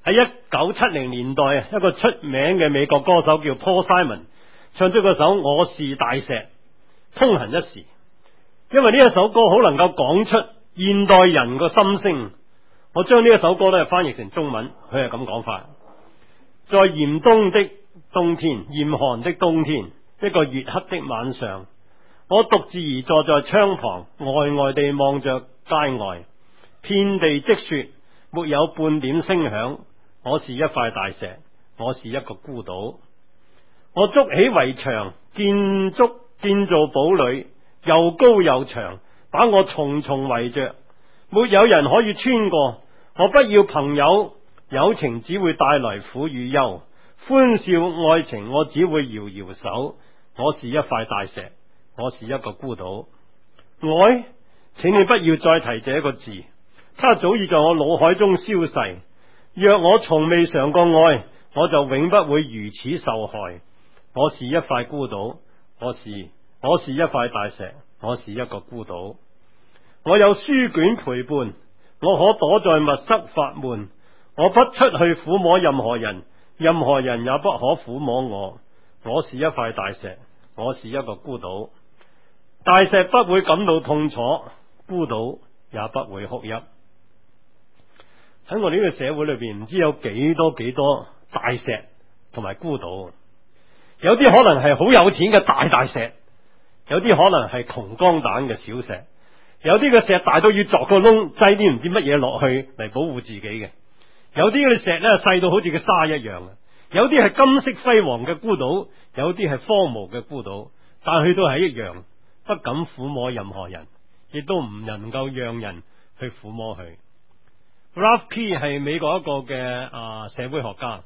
喺1970年代一個出名嘅美國歌手叫 Paul Simon 唱出嗰首《我是大石》，通行一時。因為呢一首歌好能夠講出現代人個心聲，我將呢一首歌咧翻譯成中文，佢係咁講法：在嚴冬的冬天，嚴寒的冬天，一個月黑的晚上，我獨自而坐在窗旁，呆地望着街外，遍地積雪，沒有半點聲響。我是一塊大石，我是一個孤島。我築起圍牆，建造堡壘，又高又長，把我重重圍着，沒有人可以穿過。我不要朋友，友情只會帶來苦與憂，歡笑愛情我只會搖搖手。我是一塊大石，我是一個孤島。愛，請你不要再提這個字，它早已在我腦海中消逝。若我從未嘗過愛，我就永不會如此受害。我是一塊孤島，我是一塊大石，我是一個孤島。我有書卷陪伴，我可躲在密室發悶。我不出去撫摸任何人，任何人也不可撫摸我。我是一塊大石，我是一個孤島。大石不會感到痛楚，孤島也不會哭泣。喺我哋呢個社會裏邊，唔知有幾多大石同埋孤島。有啲可能係好有錢嘅大石，有啲可能係窮光蛋嘅小石，有啲嘅石大到要鑿個窿，擠啲唔知乜嘢落去嚟保護自己嘅，有啲嘅石咧細到好似個沙一樣，有啲係金色輝煌嘅孤島，有啲係荒蕪嘅孤島，但係佢都係一樣，不敢撫摸任何人，亦都唔能夠讓人去撫摸佢。Ralph Key 係美國一個嘅社會學家，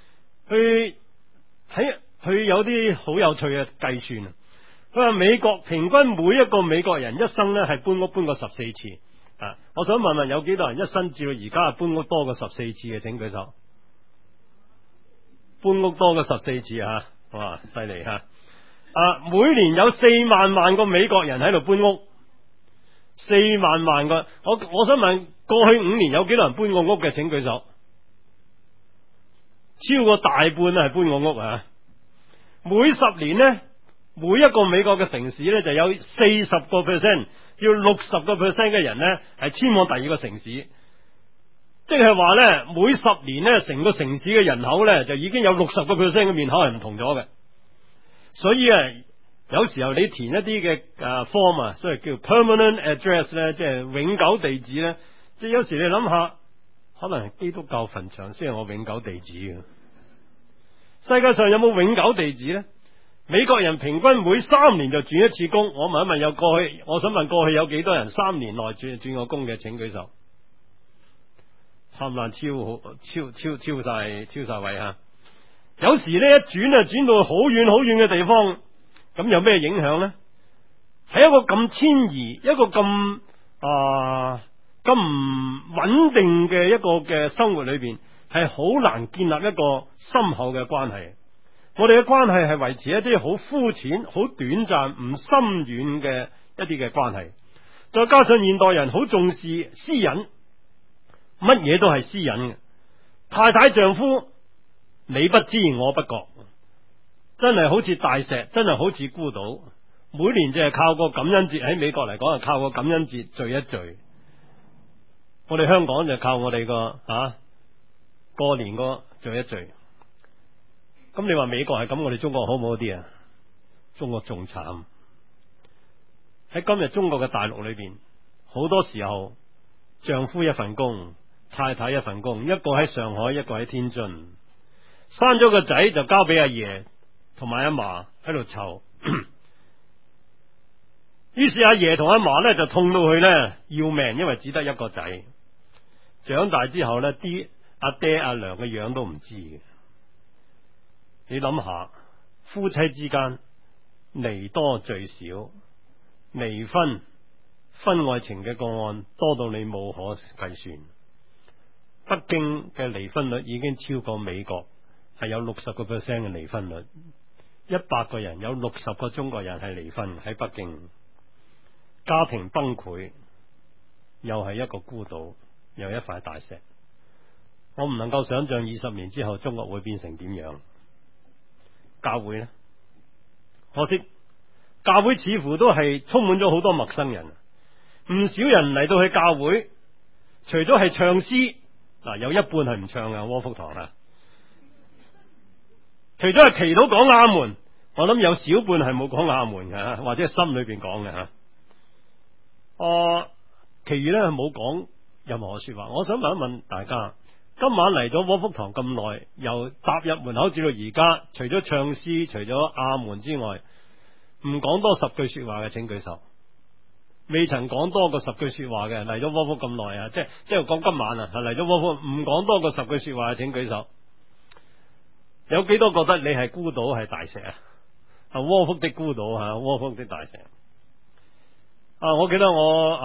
佢有啲好有趣嘅計算。佢話美國平均每一個美國人一生咧係搬屋搬過14次。我想問問有幾多人一生至到而家搬屋多過14次嘅，請舉手。搬屋多過14次啊！哇，犀利吓！每年有4萬個美國人喺度搬屋，4萬個。我想問過去5年有幾多人搬過屋嘅，請舉手。超過大半係搬過屋啊！每10年呢，每一個美國嘅城市呢，就有40%要60%嘅人呢係遷往第二個城市，即係話呢，每10年呢，成個城市嘅人口呢，就已經有60%嘅面口係唔同咗嘅。所以有時候你填一啲嘅form 啊，所謂叫 permanent address 呢，即係永久地址呢，即係有時你諗下，可能係基督教墳場先係我永久地址嘅。世界上有冇永久地址呢？美國人平均每3年就轉一次工。我問一問我想問過去有幾多人3年內轉過工嘅，請舉手。差唔多超晒位吓。有時呢，一轉到好遠嘅地方，咁有咩影響呢？喺一個咁遷移，一個咁唔穩定嘅一個嘅生活裏邊，係好難建立一個深厚嘅關係。我哋嘅關係係維持一啲好膚淺、好短暫、唔深遠嘅一啲嘅關係。再加上現代人好重視私隱，乜嘢都係私隱嘅。太太丈夫，你不知我不覺，真係好似大石，真係好似孤島。每年就係靠個感恩節，喺美國嚟講係靠個感恩節聚一聚。我哋香港就靠我哋個過年個聚一聚。咁你話美國係咁，我哋中國好唔好啲啊？中國仲慘。喺今日中國嘅大陸裏邊，好多時候丈夫一份工，太太一份工，一個喺上海，一個喺天津，生咗個仔就交俾阿爺同埋阿嫲喺度湊。於是阿爺同阿嫲呢就痛到佢呢要命，因為只得一個仔。長大之後呢，啲阿爹阿娘嘅樣都唔知嘅。你諗下，夫妻之間離多聚少，離婚外情嘅個案多到你冇可計算。北京嘅離婚率已經超過美國，係有60% 嘅離婚率。100個人有60個中國人係離婚喺北京。家庭崩潰，又係一個孤島，又一塊大石。 我唔能夠想象20年之後中國會變成點樣。教會呢？可惜教會似乎都係充滿咗好多陌生人，唔少人嚟到去教會，除咗係唱詩，嗱有一半係唔唱嘅窩福堂啦。除咗係祈禱講阿門，我諗有小半係冇講阿門嘅，或者係心裏邊講嘅吓。其餘咧冇講任何說話。我想問一問大家，今晚嚟咗窩福堂咁耐，由踏入門口至到而家，除咗唱詩，除咗阿門之外，唔講多10句說話嘅，請舉手。未曾講多過10句說話嘅，嚟咗窩福咁耐啊，即係講今晚啊，嚟咗窩福唔講多過10句說話嘅，請舉手。有幾多覺得你係孤島係大石啊？窩福的孤島吓，窩福的大石。我記得我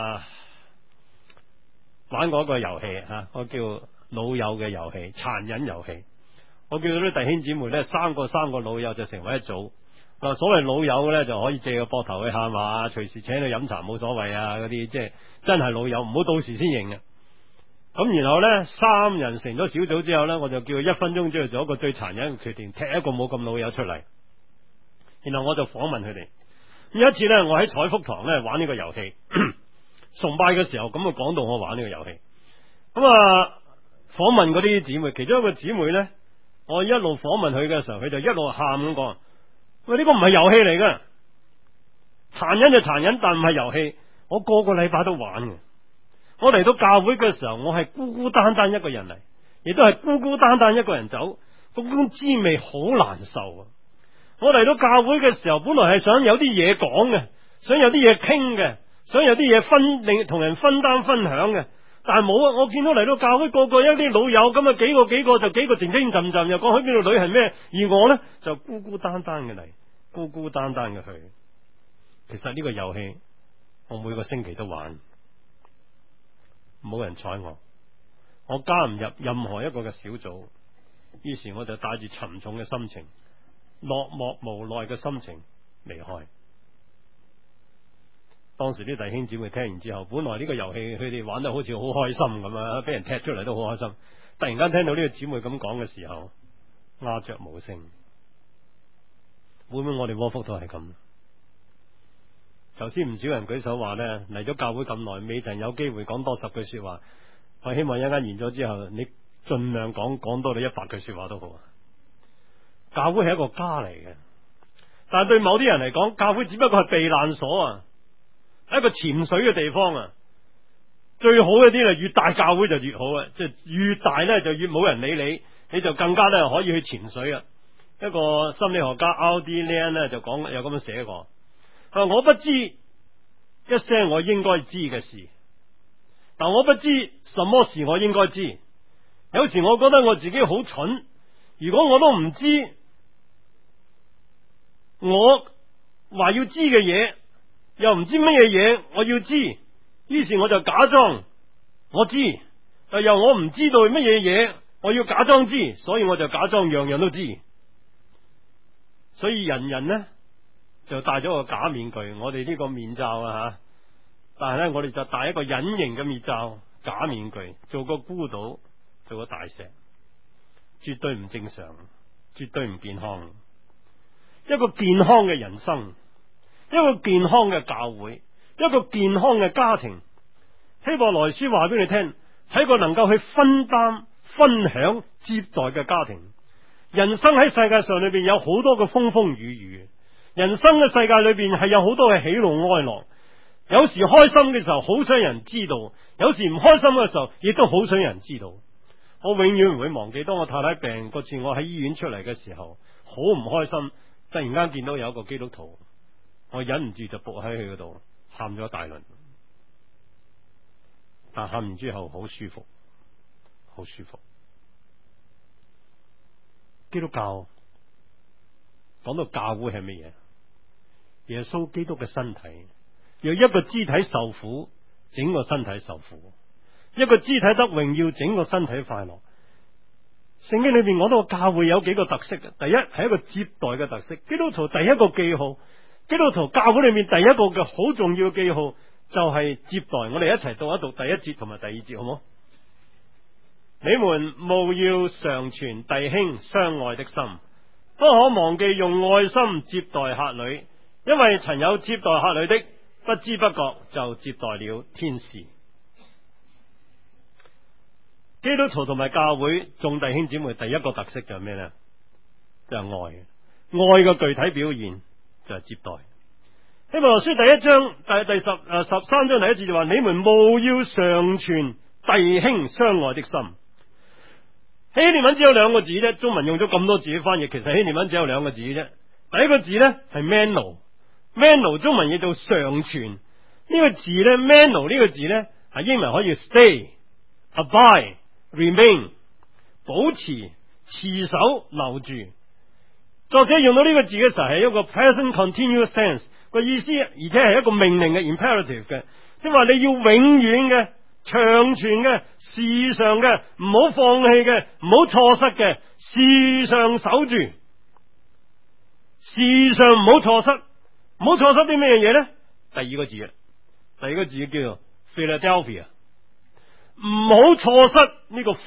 玩過一個遊戲吓，我叫老友嘅遊戲，殘忍遊戲。我叫到啲弟兄姊妹咧，三個老友就成為一組。所謂老友咧，就可以借個膊頭去喊話，隨時請佢飲茶冇所謂啊，嗰啲即係真係老友，唔好到時先認嘅。咁然後呢，3人成咗小組之後呢，我就叫佢1分鐘之後做一個最殘忍嘅決定，踢一個冇咁老友出嚟。然後我就訪問佢哋。有一次呢，我喺彩福堂呢玩呢個遊戲，崇拜嘅時候咁啊講到我玩呢個遊戲。咁訪問嗰啲姊妹，其中一個姊妹呢，我一路訪問佢嘅時候，佢就一路喊咁講：喂，呢個唔係遊戲嚟㗎，殘忍就殘忍，但唔係遊戲。我個個禮拜都玩嘅。我嚟到教會嘅時候，我係孤孤單單一個人嚟，亦都係孤孤單單一個人走，嗰種滋味好難受啊！我嚟到教會嘅時候，本來係想有啲嘢講嘅，想有啲嘢傾嘅，想有啲嘢令同人分擔分享嘅，但係冇啊！我見到嚟到教會個個一啲老友咁啊，幾個就幾個靜靜浸浸，又講去邊度旅行咩，而我呢，就孤孤單單嘅嚟，孤孤單單嘅去。其實呢個遊戲我每個星期都玩。冇人睬我加唔入任何一個嘅小組，於是我就帶住沉重嘅心情、落寞無奈嘅心情離開。當時啲弟兄姊妹聽完之後，本來呢個遊戲佢哋玩得好似好開心咁啊，俾人踢出嚟都好開心。突然間聽到呢個姊妹咁講嘅時候，鴉雀無聲。會唔會我哋窩福都係咁？頭先唔少人舉手話呢，嚟咗教會咁耐，未曾有機會講多10句說話。我希望一陣間完咗之後，你盡量講多你100句說話都好。教會係一個家嚟嘅，但係對某啲人嚟講，教會只不過係避難所啊，係一個潛水嘅地方啊。最好一啲咧，越大教會就越好啊，即係越大呢，就越冇人理你，你就更加呢可以去潛水啊。一個心理學家 Aldine 呢就講有咁樣寫過。我不知一些我應該知嘅事，但我不知什麼事我應該知。有時我覺得我自己好蠢，如果我都唔知我話要知嘅嘢，又唔知乜嘢嘢我要知，於是我就假裝我知，又我唔知道乜嘢嘢我要假裝知，所以我就假裝樣樣都知。所以人人呢就戴咗個假面具，我哋呢個面罩啊，但係呢，我哋就戴一個隱形嘅面罩，假面具，做個孤島，做個大石，絕對唔正常，絕對唔健康。一個健康嘅人生，一個健康嘅教會，一個健康嘅家庭。希伯來書話俾你聽，係一個能夠去分擔、分享、接待嘅家庭。人生喺世界上裏邊有好多嘅風風雨雨。人生嘅世界裏邊係有好多嘅喜怒哀樂，有時開心嘅時候好想人知道，有時唔開心嘅時候亦都好想人知道。我永遠唔會忘記，當我太太病嗰次，我喺醫院出嚟嘅時候，好唔開心。突然間見到有一個基督徒，我忍唔住就仆喺佢嗰度，喊咗一大輪。但喊完之後好舒服，好舒服。基督教講到教會係乜嘢？耶穌基督嘅身體，若一個肢體受苦，整個身體受苦；一個肢體得榮耀，整個身體快樂。聖經裏邊講到教會有幾個特色嘅，第一係一個接待嘅特色。基督徒第一個記號，基督徒教會裏面第一個嘅好重要嘅記號就係接待。我哋一齊讀一讀第1節同埋第2節，好唔好？ 你們務要常存弟兄相愛的心，不可忘記用愛心接待客旅，因為曾有接待客旅的，不知不覺就接待了天使。基督徒同埋教會眾弟兄姊妹第一個特色就係咩呢？就係愛，愛嘅具體表現就係接待。希伯來書第一章13章第一節就話：你們務要常存弟兄相愛的心。希臘文只有兩個字啫，中文用咗咁多字去翻譯，其實希臘文只有兩個字啫。第一個字呢係 meno，meno 中文譯做常存。呢個字呢 meno 呢個字呢係英文可以 stay、abide、remain， 保持、持守、留住。作者用到呢個字嘅時候係一個 present continuous tense 個意思，而且係一個命令嘅 imperative 嘅，即係話你要永遠嘅、長存嘅、時常嘅，唔好放棄嘅，唔好錯失嘅，時常守住，時常唔好錯失，唔好錯失啲咩嘢呢？第二個字叫做 Philadelphia， 唔好錯失呢個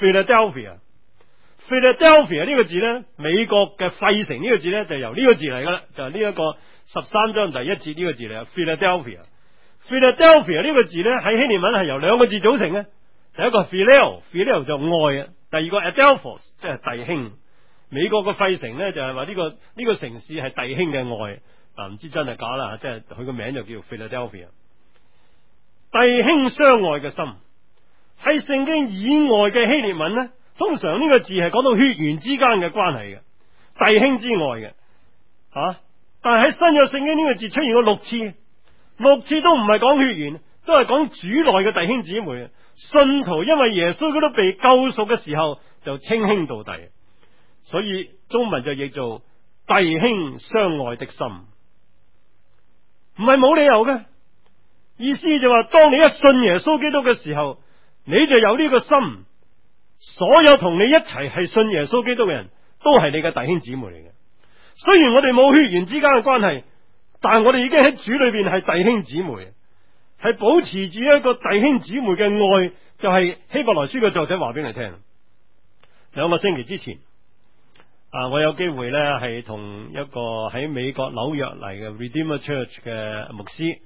Philadelphia 呢個字呢，美國嘅費城呢個字呢，就由呢個字嚟噶啦，就係呢一個13章第一節呢個字嚟。Philadelphia 呢個字呢，喺希臘文係由兩個字組成嘅，第一個 phileo 就愛啊，第二個 adelphos 即係弟兄。美國嘅費城呢，就係話呢個城市係弟兄嘅愛，唔知真係假啦，即係佢個名就叫 Philadelphia。弟兄相愛嘅心喺聖經以外嘅希臘文呢，通常呢個字係講到血緣之間嘅關係嘅，弟兄之外嘅但係喺新約聖經呢個字出現過6次都唔係講血緣，都係講主內嘅弟兄姊妹。信徒因為耶穌基督被救贖嘅時候就稱兄道弟，所以中文就譯做弟兄相愛的心，唔係冇理由嘅。意思就話，當你一信耶穌基督嘅時候，你就有呢個心，所有同你一齊係信耶穌基督嘅人都係你嘅弟兄姊妹嚟嘅。雖然我哋冇血緣之間嘅關係，但係我哋已經喺主裏邊係弟兄姊妹，係保持住一個弟兄姊妹嘅愛，就係希伯來書嘅作者話俾你聽。2個星期之前，我有機會呢係同一個喺美國紐約嚟嘅 Redeemer Church 嘅牧師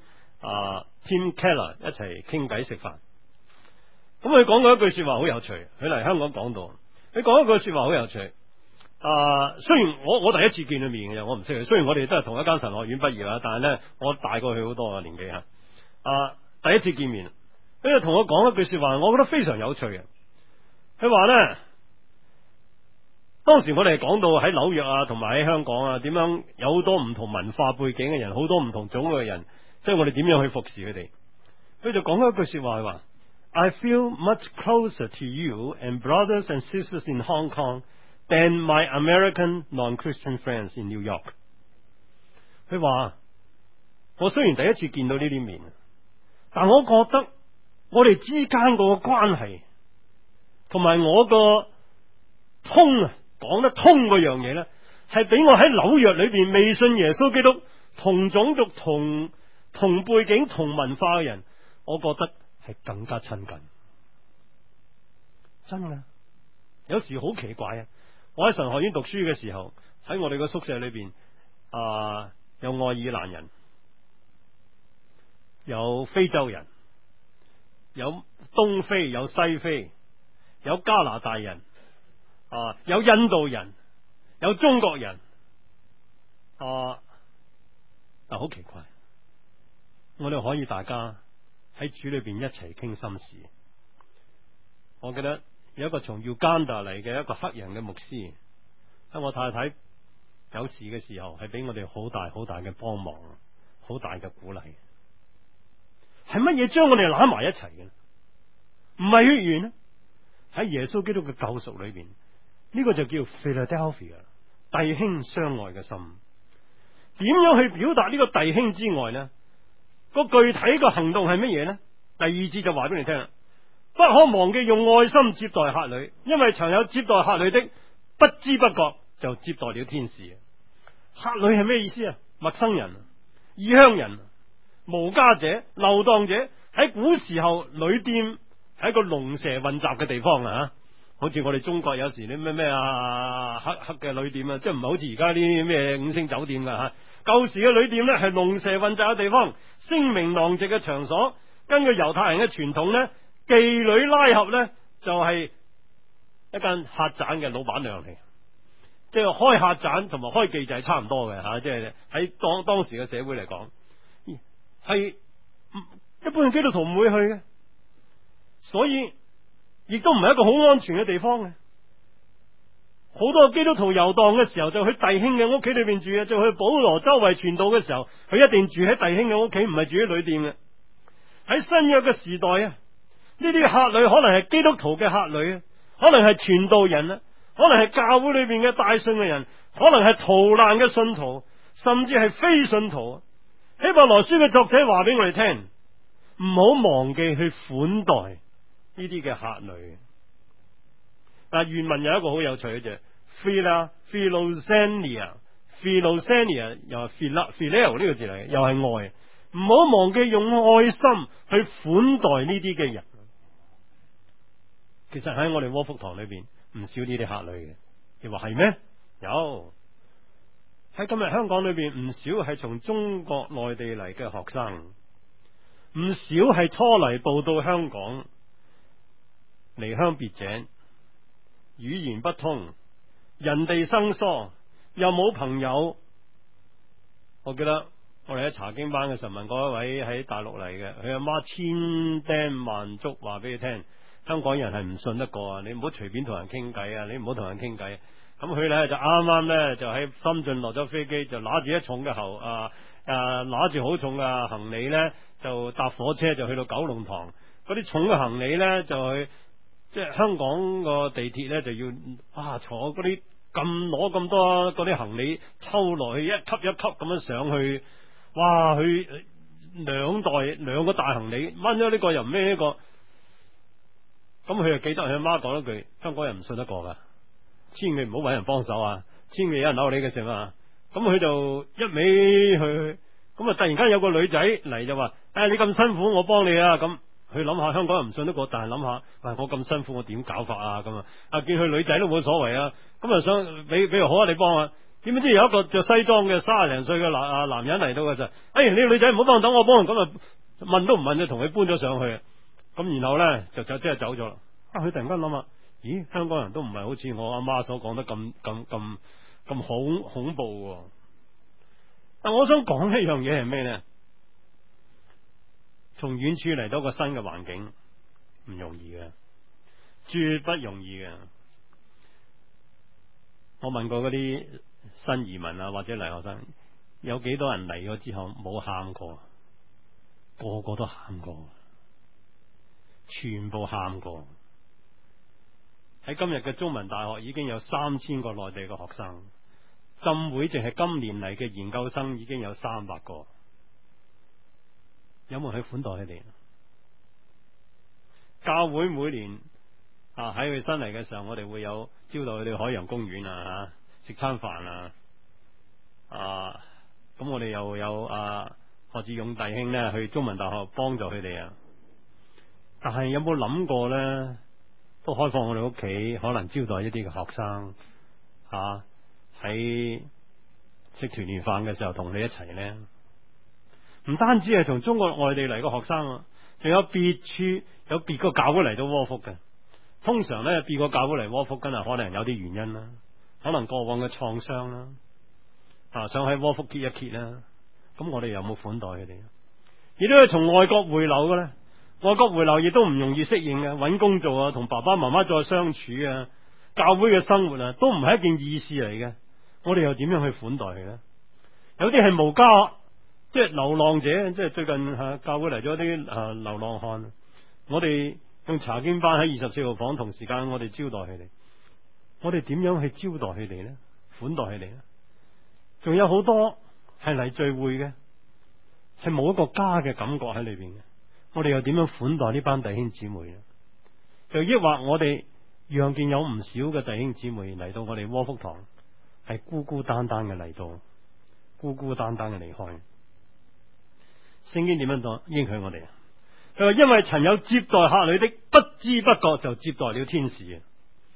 Tim Keller 一齊傾偈食飯。咁佢講過一句說話好有趣，佢嚟香港講到，佢講一句說話好有趣。雖然我第一次見佢面嘅，我唔識佢。雖然我哋都係同一間神學院畢業啦，但係呢，我大過佢好多年紀吓。第一次見面，佢就同我講一句說話，我覺得非常有趣嘅。佢話呢，當時我哋講到喺紐約同埋喺香港點樣有好多唔同文化背景嘅人，好多唔同種類嘅人，即係我哋點樣去服侍佢哋。佢就講咗一句說話，佢話 I feel much closer to you and brothers and sisters in Hong Kong than my American non-Christian friends in New York。 佢話我雖然第一次見到呢啲面，但我覺得我哋之間個關係同埋我個講得通嗰樣嘢呢，係比我喺紐約裏邊未信耶穌基督同種族同背景同文化嘅人，我覺得係更加親近。真嘅，有時好奇怪我喺神學院讀書嘅時候，喺我哋個宿舍裏邊有愛爾蘭人，有非洲人，有東非，有西非，有加拿大人，有印度人，有中國人，好奇怪，我哋可以大家喺主裏邊一齊傾心事。我記得有一個從 Uganda 嚟嘅一個黑人嘅牧師，喺我太太有事嘅時候，係俾我哋好大嘅幫忙，好大嘅鼓勵。係乜嘢將我哋攬埋一齊嘅？唔係血緣呢？喺耶穌基督嘅救贖裏邊，呢個就叫 Philadelphia， 弟兄相愛嘅心。點樣去表達呢個弟兄之愛呢？個具體嘅行動係乜嘢呢？第2節就話俾你聽啦，不可忘記用愛心接待客旅，因為常有接待客旅的，不知不覺就接待了天使。客旅係咩意思？陌生人、異鄉人、無家者、流蕩者。喺古時候旅店係一個龍蛇混雜嘅地方好似我哋中國有時啲咩黑嘅旅店啊，即係唔係好似而家啲咩5星酒店噶吓。舊時嘅旅店呢，係龍蛇混雜嘅地方，聲名狼藉嘅場所。根據猶太人嘅傳統呢，妓女拉合呢，就係一間客棧嘅老闆娘嚟，即係開客棧同埋開妓就係差唔多嘅吓，即係喺當時嘅社會嚟講，係一般基督徒唔會去嘅，所以亦都唔係一個好安全嘅地方嘅。好多基督徒遊蕩嘅時候就去弟兄嘅屋企裏邊住嘅，就去保羅周圍傳道嘅時候，佢一定住喺弟兄嘅屋企，唔係住喺旅店嘅。喺新約嘅時代啊，呢啲客旅可能係基督徒嘅客旅啊，可能係傳道人啊，可能係教會裏邊嘅帶信嘅人，可能係逃難嘅信徒，甚至係非信徒。希伯來書嘅作者話俾我哋聽，唔好忘記去款待呢啲嘅客旅。但原文有一個好有趣嘅啫，philoxenia 又係 phileo 呢個字嚟嘅，又係愛。唔好忘記用愛心去款待呢啲嘅人。其實喺我哋窩福堂裏邊唔少呢啲客旅嘅，你話係咩？有喺今日香港裏邊唔少係從中國內地嚟嘅學生，唔少係初嚟報到香港，離鄉別井，語言不通，人地生疏，又冇朋友。我記得我哋喺查經班嘅時候問過一位喺大陸嚟嘅，佢阿媽千叮萬囑話俾佢聽，香港人係唔信得過啊！你唔好隨便同人傾偈啊！你唔好同人傾偈。咁佢咧就啱啱咧就喺深圳落咗飛機，就拿住一重嘅拿住好重嘅行李咧，就搭火車就去到九龍塘。嗰啲重嘅行李咧就去，即係香港個地鐵咧就要坐嗰啲攞咁多嗰啲行李抽落去，一級一級咁樣上去。哇！佢兩個大行李掹咗呢個又唔孭呢個，咁佢就記得佢阿媽講一句：香港人唔信得過噶，千祈唔好搵人幫手啊！千祈有人扭你嘅時候啊！咁佢就一味去，咁啊突然間有個女仔嚟就話：你咁辛苦，我幫你啊！咁佢諗下香港人唔信得過，但係諗下，我咁辛苦，我點搞法啊？咁見佢女仔都冇所謂啊！咁想比如好啊，你幫啊！點知有一個着西裝嘅30零歲嘅男人嚟到嘅時候，呢個女仔唔好幫，等我幫，咁啊問都唔問就同佢搬咗上去，咁然後咧就即係走咗啦。佢突然間諗下，咦，香港人都唔係好似我阿媽所講得咁恐怖。但我想講一樣嘢係咩呢？從遠處嚟到個新嘅環境唔容易嘅，絕不容易嘅。我問過嗰啲新移民啊，或者嚟學生，有幾多人嚟咗之後冇喊過？個個都喊過，全部喊過。喺今日嘅中文大學已經有3000個內地嘅學生，浸會淨係今年嚟嘅研究生已經有300個。有冇去款待佢哋？教會每年喺佢新嚟嘅時候，我哋會有招待佢哋海洋公園食餐飯咁我哋又有何志勇弟兄呢去中文大學幫助佢哋啊。但係有冇諗過呢？都開放我哋屋企，可能招待一啲嘅學生喺食團年飯嘅時候同你一齊呢？唔單止係從中國外地嚟嘅學生，仲有別個教會嚟到窩福嘅。通常呢，別個教會嚟窩福，可能有啲原因啦，可能過往嘅創傷啦，想喺窩福揭一揭啦。咁我哋有冇款待佢哋？亦都係從外國回流嘅咧，外國回流亦都唔容易適應嘅，搵工作同爸爸媽媽再相處教會嘅生活都唔係一件易事嚟嘅。我哋又點樣去款待佢呢？有啲係無家，即係流浪者，即係最近教會嚟咗啲流浪漢，我哋用查經班喺24號房同時間，我哋招待佢哋。我哋點樣去招待佢哋呢？款待佢哋呢？仲有好多係嚟聚會嘅，係冇一個家嘅感覺喺裏邊嘅。我哋又點樣款待呢班弟兄姊妹呢？就抑或我哋讓見有唔少嘅弟兄姊妹嚟到我哋窩福堂，係孤孤單單嘅嚟到，孤孤單單嘅離開。聖經點樣講應許我哋？佢話因為曾有接待客旅的，不知不覺就接待了天使。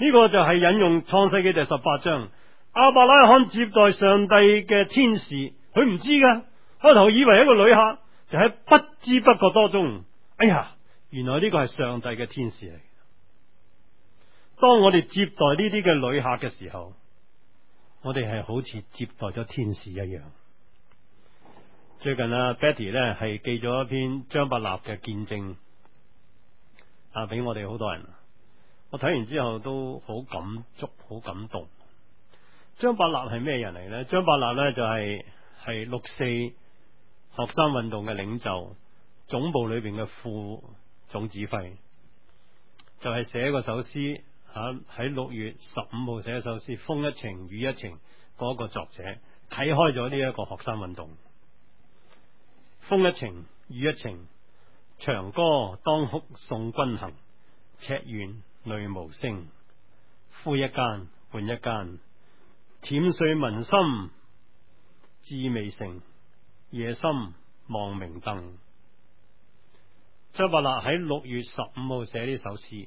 呢個就係引用創世記第18章，亞伯拉罕接待上帝嘅天使，佢唔知噶，開頭以為一個旅客，就喺不知不覺當中，哎呀，原來呢個係上帝嘅天使嚟。當我哋接待呢啲嘅旅客嘅時候，我哋係好似接待咗天使一樣。最近Betty 呢係寄咗一篇張伯納嘅見證俾我哋好多人，我睇完之後都好感觸，好感動。張伯納係咩人嚟呢？張伯納呢就係六四學生運動嘅領袖，總部裏邊嘅副總指揮，就係寫個首詩喺6月15號寫一首詩，風一程雨一程，嗰個作者啟開咗呢一個學生運動。風一程雨一程，長歌當哭送君行，赤縣淚無聲，灰一間換一間，舔碎民心志未成，夜深望明燈。張伯納喺6月15號寫呢首詩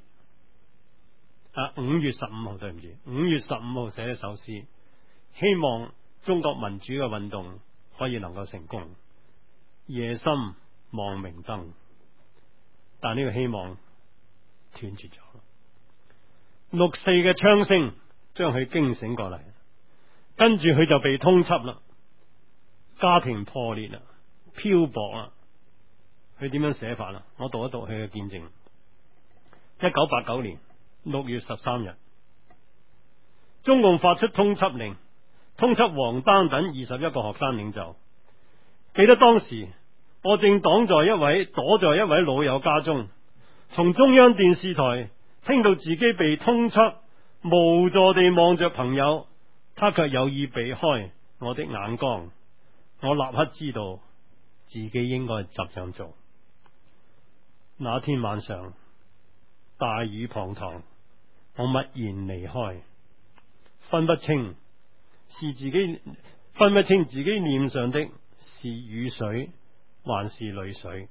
，5月15號對唔住，5月15號寫呢首詩，希望中國民主嘅運動可以能夠成功。夜深望明燈，但呢個希望斷絕咗。6.4嘅槍聲將佢驚醒過嚟，跟住佢就被通緝啦，家庭破裂啦，漂泊啦。佢點樣寫法啦？我讀一讀佢嘅見證。1989年6月13日，中共發出通緝令，通緝王丹等21個學生領袖。記得當時我正躲在一位老友家中，從中央電視台聽到自己被通緝，無助地望着朋友，他卻有意避開我的眼光。我立刻知道自己應該怎樣做。那天晚上大雨滂沱，我默然離開，分不清自己臉上的是雨水還是淚水。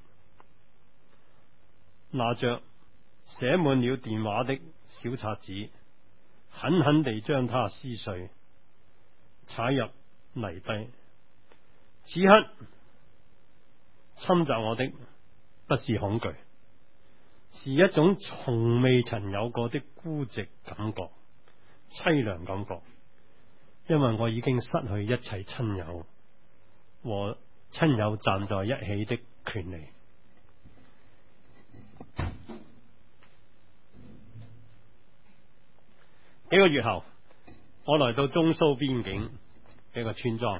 拿着寫滿了電話的小冊子，狠狠地將它撕碎，踩入泥底。此刻侵襲我的不是恐懼，是一種從未曾有過的孤寂感覺、淒涼感覺，因為我已經失去一切親友和親友站在一起的權利。幾個月後，我來到中蘇邊境嘅一個村莊，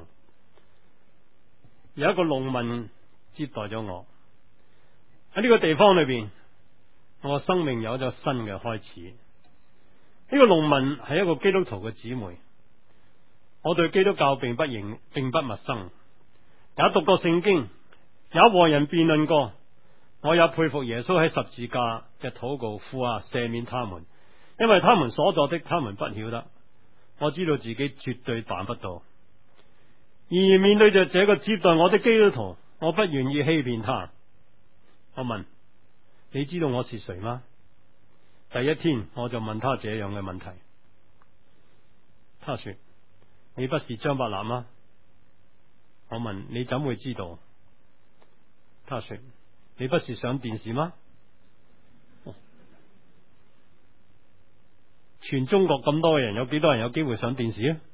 有一個農民接待咗我。喺呢個地方裏邊，我生命有咗新嘅開始。呢個農民係一個基督徒嘅姊妹，我對基督教並不陌生，也讀過聖經，也和人辯論過。我也佩服耶穌喺十字架嘅禱告，父啊，赦免他們，因為他們所作的，他們不曉得。我知道自己絕對辦不到，而面對着這個接待我的基督徒，我不願意欺騙他。我問：你知道我是誰嗎？第一天我就問他這樣嘅問題。他說：你不是張伯納嗎？我問：你怎會知道？他說：你不是上電視嗎？全中國咁多嘅人，有幾多人有機會上電視啊？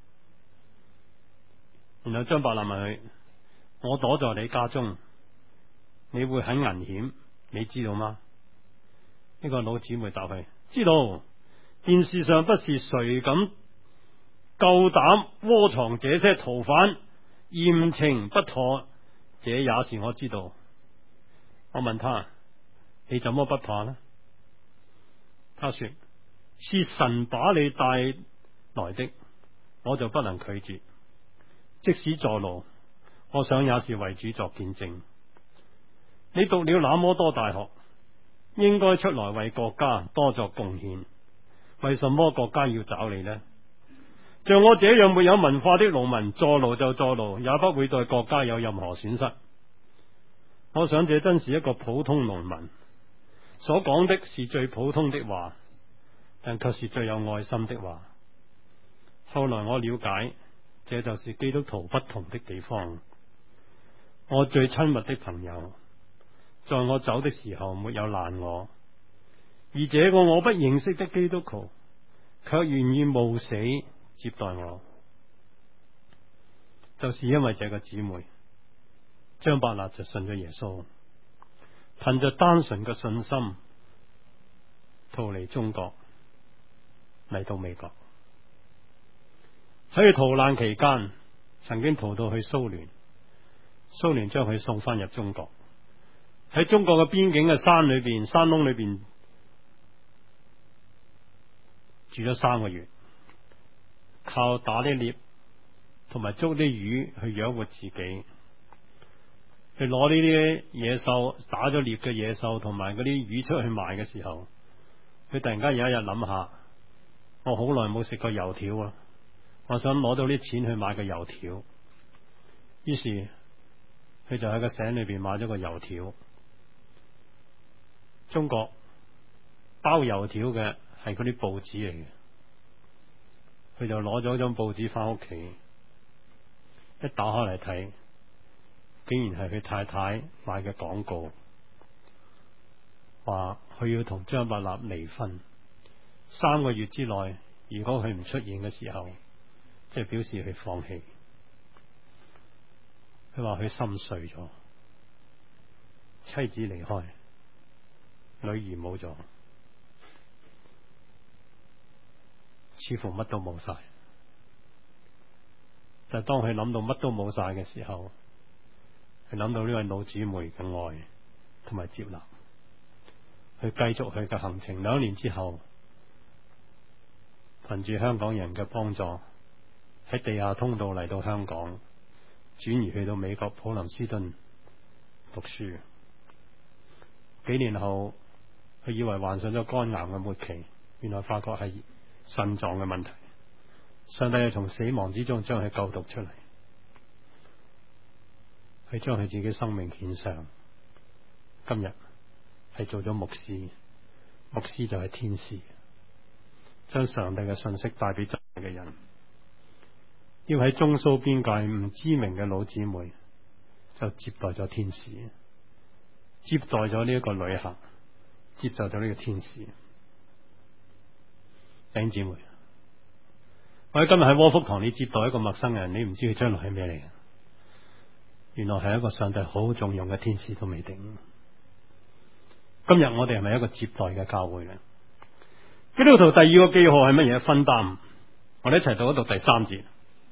然後張伯納問佢：我躲在你家中，你會很危險，你知道嗎？呢個老姊妹答佢：知道。電視上不是誰敢夠膽窩藏這些逃犯，嚴懲不妥，這也是我知道。我問他：你怎麼不怕呢？他說：是神把你帶來的，我就不能拒絕。即使坐牢，我想也是為主作見證。你讀了那麼多大學，應該出來為國家多作貢獻，為什麼國家要找你呢？像我這樣沒有文化的農民，坐牢就坐牢，也不會對國家有任何損失。我想這真是一個普通農民所講的是最普通的話。 但卻是最有愛心的話。後來我了解，這就是基督徒不同的地方。我最親密的朋友，在我走的時候沒有攔我，而這個我不認識的基督徒，卻願意冒死接待我。就是因為這個姊妹張伯納就信咗耶穌，憑着單純嘅信心逃離中國嚟到美國。喺佢逃難期間，曾經逃到去蘇聯，蘇聯將佢送翻入中國。喺中國嘅邊境嘅山裏邊、山窿裏邊住咗3個月，靠打啲獵同埋捉啲魚去養活自己。去攞呢啲野獸，打咗獵嘅野獸同埋嗰啲魚出去賣嘅時候，佢突然間有一日諗下，我好耐冇食過油條啊！我想攞到啲錢去買個油條。於是佢就喺個省裏邊買咗個油條。中國包油條嘅係嗰啲報紙嚟嘅，佢就攞咗張報紙翻屋企，一打開嚟睇，竟然係佢太太買嘅廣告，話佢要同張伯納離婚，3個月之內，如果佢唔出現嘅時候，即係表示佢放棄。佢話佢心碎咗，妻子離開，女兒冇咗，似乎乜都冇晒。但係當佢諗到乜都冇晒嘅時候，佢諗到呢位老姊妹嘅愛同埋接納，佢繼續佢嘅行程。2年之後，憑住香港人嘅幫助，喺地下通道嚟到香港，轉移去到美國普林斯頓讀書。幾年後，佢以為患上咗肝癌嘅末期，原來發覺係腎臟嘅問題。上帝係從死亡之中將佢救贖出嚟，佢將佢自己生命獻上。今日係做咗牧師，牧師就係天使，將上帝嘅信息帶俾周圍嘅人。要喺中蘇邊界唔知名嘅老姊妹，就接待咗天使，接待咗呢一個旅行，接待咗呢個天使。弟兄姊妹，我喺今日喺窩福堂，你接待一個陌生人，你唔知佢將來係咩嚟嘅，原來係一個上帝好重用嘅天使都未定。今日我哋係咪一個接待嘅教會呢？基督徒第2個記號係乜嘢？分擔。我哋一齊讀一讀第3節。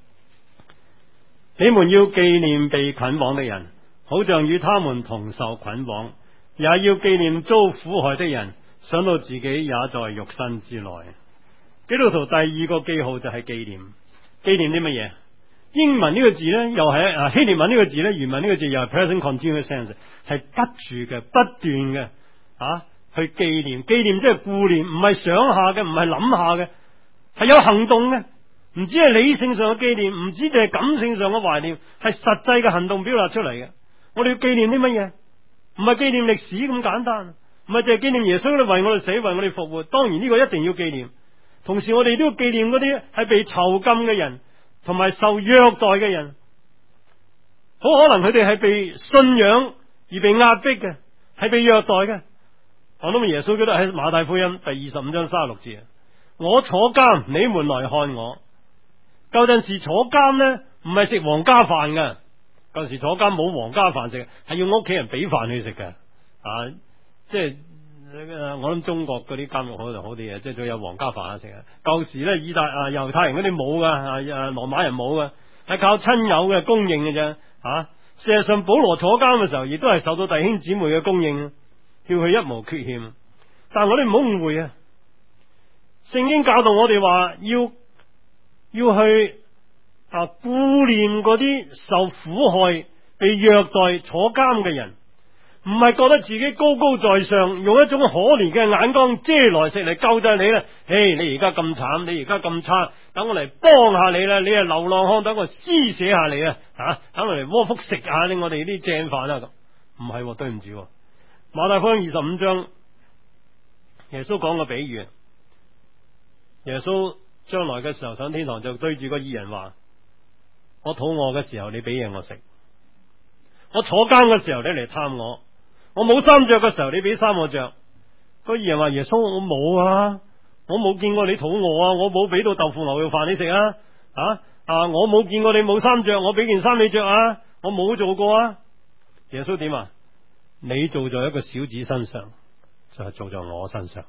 你們要紀念被捆綁的人，好像與他們同受捆綁；也要紀念遭苦害的人，想到自己也在肉身之內。基督徒第2個記號就係紀念。紀念啲乜嘢？英文呢個字呢，又係希臘文呢個字呢，原文呢個字又係 present continuous tense， 係不住嘅、不斷嘅去紀念。紀念即係顧念，唔係想下嘅，唔係諗下嘅，係有行動嘅。唔止係理性上嘅紀念，唔止淨係感性上嘅懷念，係實際嘅行動表達出嚟嘅。我哋要紀念啲乜嘢？唔係紀念歷史咁簡單，唔係淨係紀念耶穌為我哋死，為我哋復活。當然呢個一定要紀念。同時我哋都要紀念嗰啲係被囚禁嘅人，同埋受虐待嘅人。好可能佢哋係被信仰而被壓迫嘅，係被虐待嘅。我諗耶穌基督喺馬太福音第25章36節，我坐監，你們來看我。舊陣時坐監呢，唔係食皇家飯嘅。舊時坐監冇皇家飯食，係要屋企人俾飯去食嘅。即係我諗中國嗰啲監獄好就好啲嘅，即係仲有皇家飯食啊。舊時咧，猶太人嗰啲冇噶，羅馬人冇噶，係靠親友嘅供應嘅啫。事實上保羅坐監嘅時候，亦都係受到弟兄姊妹嘅供應，叫佢一無缺欠。但係我哋唔好誤會啊！聖經教導我哋話要去顧念嗰啲受苦害、被虐待、坐監嘅人，唔係覺得自己高高在上，用一種可憐嘅眼光遮來食嚟救濟你啦。你而家咁慘，你而家咁差，等我嚟幫下你啦。你係流浪漢，等我施捨下你啊！等我嚟窩福食下你我哋啲正飯啊！咁唔係，對唔住，馬太福音25章耶穌講個比喻， 耶穌將來嘅時候上天堂就對住個義人話：我肚餓嘅時候你俾嘢我食，我坐監嘅時候你嚟探我冇衫着嘅時候你俾衫我着。個義人話：耶穌，我冇啊，我冇見過你肚餓啊，我冇俾到豆腐牛肉飯你食啊，我冇見過你冇衫着，我俾件衫你着啊，我冇做過啊。耶穌點啊？你做在一個小子身上，就係做在我身上。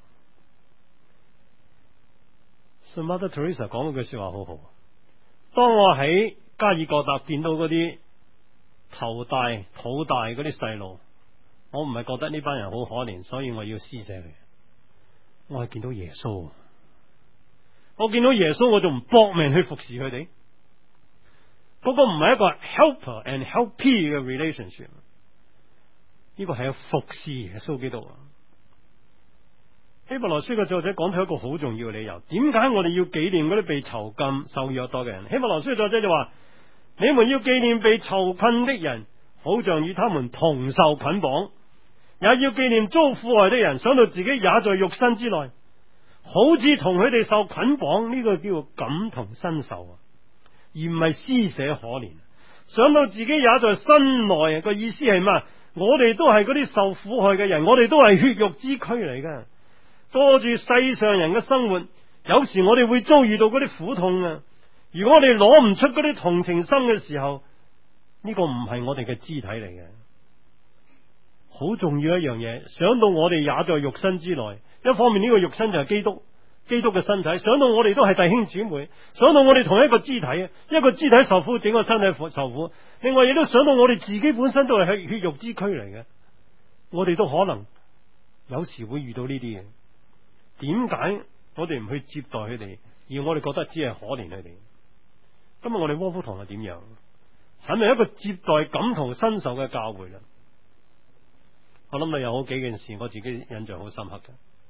所以 Mother Teresa 講嗰句說話好好。當我喺加爾各答見到嗰啲頭大肚大嗰啲細路，我唔係覺得呢班人好可憐，所以我要施捨佢。我係見到耶穌，我見到耶穌，我仲唔搏命去服侍佢哋。嗰個唔係一個 helper and helpee 嘅 relationship， 呢個係服侍耶穌基督。希伯來書嘅作者講出一個好重要嘅理由，點解我哋要紀念嗰啲被囚禁受虐待嘅人？希伯來書嘅作者就話：你們要紀念被囚困的人，好像與他們同受捆綁；也要紀念遭苦害的人，想到自己也在肉身之內，好似同佢哋受捆綁。呢個叫做感同身受，而唔係施捨可憐。想到自己也在身內，個意思係咩？我哋都係嗰啲受苦害嘅人，我哋都係血肉之軀嚟嘅。過住世上人嘅生活，有時我哋會遭遇到嗰啲苦痛啊！如果我哋攞唔出嗰啲同情心嘅時候，呢個唔係我哋嘅肢體嚟嘅。好重要一樣嘢，想到我哋也在肉身之內，一方面呢個肉身就係基督嘅身體，想到我哋都係弟兄姊妹，想到我哋同一個肢體，一個肢體受苦，整個身體受苦。另外亦都想到我哋自己本身都係血肉之軀嚟嘅，我哋都可能有時會遇到呢啲嘢。點解我哋唔去接待佢哋，而我哋覺得只係可憐佢哋？今日我哋窩福堂係點樣？係咪一個接待感同身受嘅教會啦？我諗你有好幾件事，我自己印象好深刻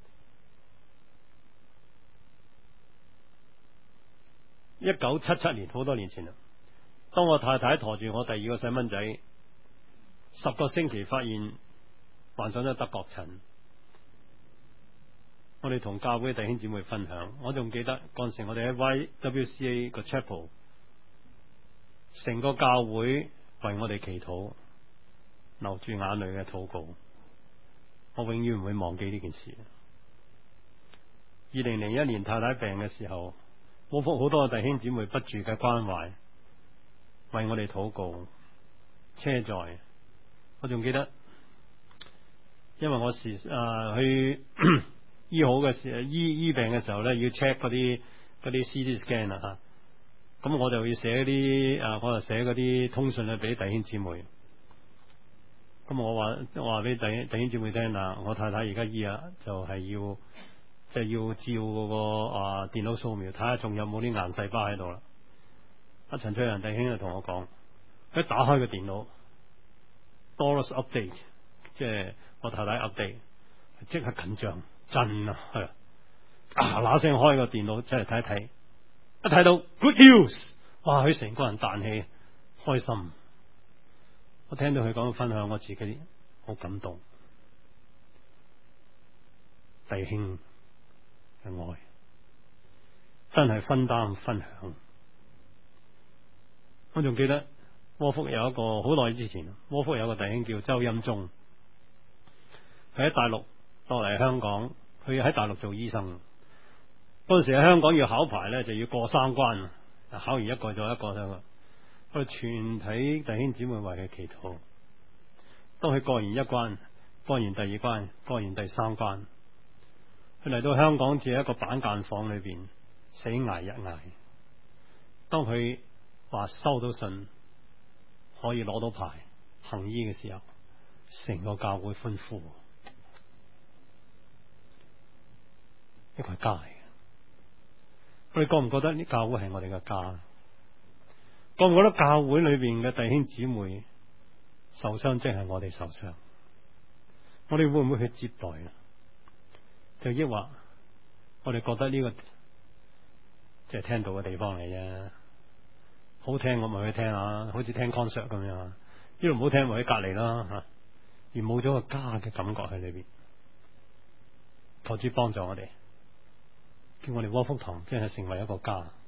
嘅。1977年，好多年前啦，當我太太馱住我第二個細蚊仔，10個星期發現患上咗德國疹。我哋同教會弟兄姊妹分享，我仲記得嗰陣時我哋喺 YWCA 個 chapel， 成個教會為我哋祈禱，流住眼淚嘅禱告，我永遠唔會忘記呢件事。2001年太太病嘅時候，我福好多弟兄姊妹不住嘅關懷，為我哋禱告車載。我仲記得，因為我去醫好嘅時候，醫病嘅時候咧，要 check 嗰啲 CT scan 啊，咁我就要寫啲我就寫嗰啲通訊咧俾弟兄姊妹。咁我話俾弟兄姊妹聽啦，我太太而家醫啊，就係要照嗰個電腦掃描，睇下仲有冇啲癌細胞喺度啦。阿陳翠仁弟兄就同我講，一打開個電腦 Doris update， 即係我太太 update， 即刻緊張。真啊，係嗱聲開個電腦出嚟睇一睇，一睇到 good news， 哇！佢成個人彈起，開心。我聽到佢講分享，我自己好感動。弟兄嘅愛真係分擔分享。我仲記得窩福有一個好耐之前，窩福有個弟兄叫周欽忠，佢喺大陸落嚟香港，佢喺大陸做醫生。嗰陣時喺香港要考牌咧，就要過3關，考完一個就一個啦。我哋全體弟兄姊妹為佢祈禱。當佢過完一關，過完第二關，過完第3關，佢嚟到香港住喺一個板間房裏邊死捱一捱。當佢話收到信可以攞到牌行醫嘅時候，成個教會歡呼。呢個係家嚟嘅，我哋覺唔覺得呢教會係我哋嘅家？覺唔覺得教會裏邊嘅弟兄姊妹受傷，即係我哋受傷？我哋會唔會去接待啊？就抑或我哋覺得呢個即係聽到嘅地方嚟啫，好聽我咪去聽下，好似聽 concert 咁樣。呢度唔好聽咪喺隔籬啦吓，而冇咗個家嘅感覺喺裏邊。求主幫助我哋。 叫我哋窩福堂真係成為一個家。